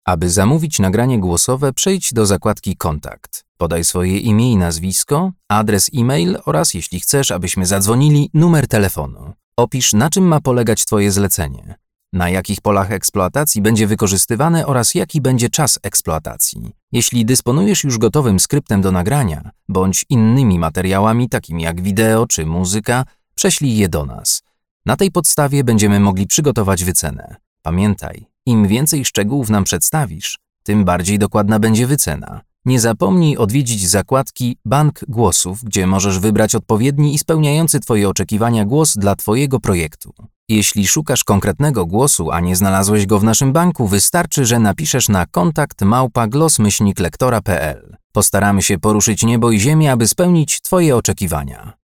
Aby zamówić nagranie głosowe, przejdź do zakładki Kontakt. Podaj swoje imię i nazwisko, adres e-mail oraz, jeśli chcesz, abyśmy zadzwonili, numer telefonu. Opisz, na czym ma polegać Twoje zlecenie, na jakich polach eksploatacji będzie wykorzystywane oraz jaki będzie czas eksploatacji. Jeśli dysponujesz już gotowym skryptem do nagrania, bądź innymi materiałami, takimi jak wideo czy muzyka, prześlij je do nas. Na tej podstawie będziemy mogli przygotować wycenę. Pamiętaj, im więcej szczegółów nam przedstawisz, tym bardziej dokładna będzie wycena. Nie zapomnij odwiedzić zakładki Bank Głosów, gdzie możesz wybrać odpowiedni i spełniający Twoje oczekiwania głos dla Twojego projektu. Jeśli szukasz konkretnego głosu, a nie znalazłeś go w naszym banku, wystarczy, że napiszesz na kontakt@głos-lektora.pl. Postaramy się poruszyć niebo i ziemię, aby spełnić Twoje oczekiwania.